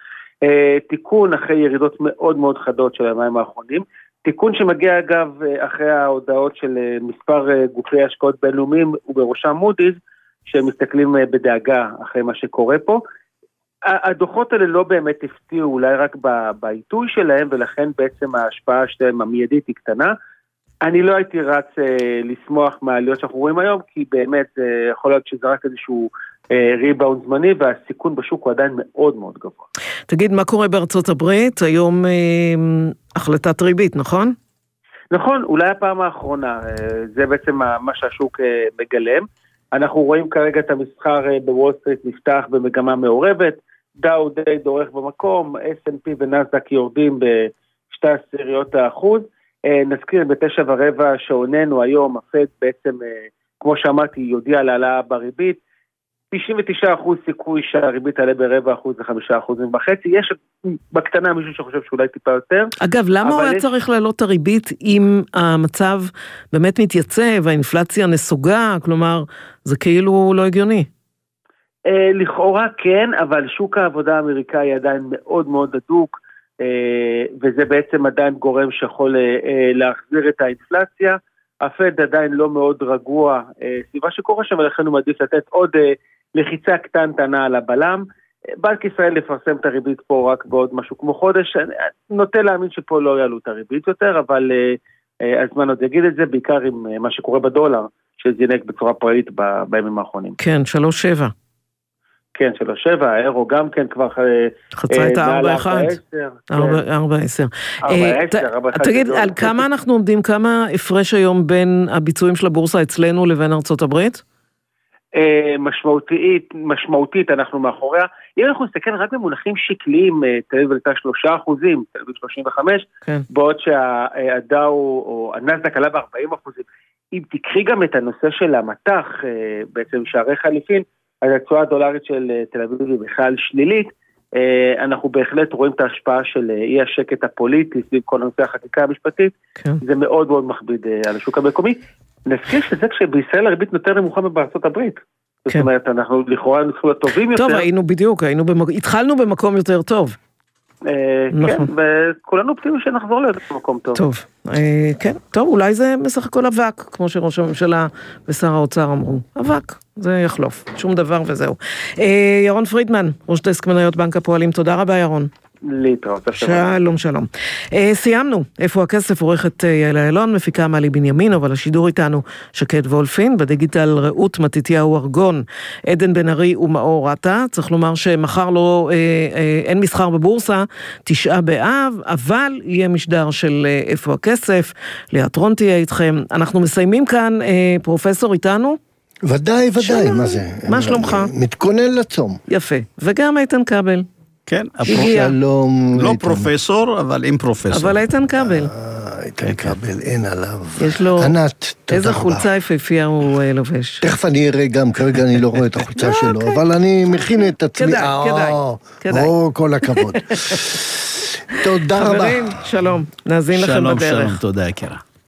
Speaker 12: תיקון אחרי ירידות מאוד מאוד חדות של הימים האחרונים, תיקון שמגיע אגב אחרי ההודעות של מספר גופי השקעות בינלאומיים ובראשם מודי'ס, שהם מסתכלים בדאגה אחרי מה שקורה פה. הדוחות האלה לא באמת הפתיעו, אולי רק בעיתוי שלהם, ולכן בעצם ההשפעה שלהם המיידית היא קטנה. אני לא הייתי רץ אה, לשמוח מהעליות שאנחנו רואים היום, כי באמת אה, יכול להיות שזה רק איזשהו אה, ריבאונד זמני, והסיכון בשוק הוא עדיין מאוד מאוד גבוה.
Speaker 1: תגיד, מה קורה בארצות הברית? היום אה, החלטת ריבית, נכון?
Speaker 12: נכון, אולי הפעם האחרונה, אה, זה בעצם מה שהשוק אה, מגלם. אנחנו רואים כרגע את המסחר בוול סטריט נפתח במגמה מעורבת, דאו די דורך במקום, אס אנד פי ונאסד"ק יורדים בשתי עשיריות האחוז, נזכיר בתשע ורבע שעוננו היום, הפד בעצם, כמו שאמרתי, יודיע על העלאה בריבית, תשעים ותשעה אחוז סיכוי שהריבית תעלה ברבע אחוז וחמישה אחוזים וחצי, יש בקטנה מישהו שחושב שאולי טיפה יותר.
Speaker 1: אגב, למה הוא היה יש... צריך לעלות את הריבית אם המצב באמת מתייצב, האינפלציה נסוגה, כלומר, זה כאילו לא הגיוני?
Speaker 12: אה, לכאורה כן, אבל שוק העבודה האמריקאי עדיין מאוד מאוד הדוק, אה, וזה בעצם עדיין גורם שיכול אה, להחזיר את האינפלציה, הפד עדיין לא מאוד רגוע, אה, סביבה שקורה שם, ולכן הוא מעדיף לתת עוד אה, לחיצה קטנטנה על הבלם, בנק ישראל לפרסם את הריבית פה רק בעוד משהו כמו חודש, אני נוטה להאמין שפה לא יעלו את הריבית יותר, אבל אה, הזמן עוד יגיד את זה, בעיקר עם אה, מה שקורה בדולר, שזינק בצורה פראית בימים האחרונים.
Speaker 1: כן, שלוש שבע.
Speaker 12: כן, שלוש שבע, האירו גם כן כבר...
Speaker 1: חצה את ה-ארבע אחד. ארבע עשר. תגיד, על כמה אנחנו עומדים, כמה הפרש היום בין הביצועים של הבורסה אצלנו לבין ארצות הברית?
Speaker 12: משמעותית, משמעותית, אנחנו מאחוריה. אם אנחנו נסתכל רק במונחים שקליים, תל אביב עלתה שלושה אחוזים, תל אביב שלושים וחמש, בעוד שהדאו או הנסדק עלה ב-ארבעים אחוזים. אם תקחי גם את הנושא של המתח, בעצם שערי חליפין, אז התשואה הדולרית של תל אביב היא בכלל שלילית, אנחנו בהחלט רואים את ההשפעה של אי השקט הפוליטי, סביב כל הנושא החקיקה המשפטית, זה מאוד מאוד מכביד על השוק המקומי. נזכיר שזה כשבישראל הריבית יותר נמוכה מבארצות הברית. זאת אומרת, אנחנו לכאורה נתחיל טובים יותר.
Speaker 1: טוב, היינו בדיוק, התחלנו במקום יותר טוב.
Speaker 12: כן, וכולנו פתאום שנחזור לאיזה מקום טוב.
Speaker 1: טוב, כן, טוב, אולי זה בסך הכל אבק, כמו שראש הממשלה ושר האוצר אמרו. אבק, זה יחלוף, שום דבר וזהו. ירון פרידמן, ראש דסק מניות בנק הפועלים, תודה רבה ירון.
Speaker 12: להתראות.
Speaker 1: שלום, שלום. סיימנו, איפה הכסף? עורכת יעל אילון, מפיקה מלי בנימין, אבל השידור איתנו שקד וולפין, בדיגיטל רעות מתתיהו ארגון, עדן בן ארי ומאור רטה. צריך לומר שמחר לא, אה, אה, אין מסחר בבורסה, תשעה באב, אבל יהיה משדר של אה, איפה הכסף, ליאטרון תהיה איתכם. אנחנו מסיימים כאן, אה, פרופסור איתנו?
Speaker 13: ודאי, ודאי, מה זה?
Speaker 1: מה שלומך?
Speaker 13: מתכונן לצום.
Speaker 1: יפה, וגם איתן כבל.
Speaker 14: כן,
Speaker 13: שלום.
Speaker 14: לא פרופסור, אבל עם פרופסור.
Speaker 1: אבל איתן כבל.
Speaker 13: איתן כבל, אין עליו.
Speaker 1: יש לו...
Speaker 13: ענת, תודה רבה.
Speaker 1: איזה חולצה יפהפייה הוא לובש.
Speaker 13: תכף אני אראה גם, כרגע אני לא רואה את החולצה שלו, אבל אני מכין את עצמי.
Speaker 1: כדאי, כדאי, כדאי.
Speaker 13: או, כל הכבוד. תודה רבה.
Speaker 1: חברים, שלום. נאזין לכם בדרך.
Speaker 14: שלום, שלום, תודה, יקרה.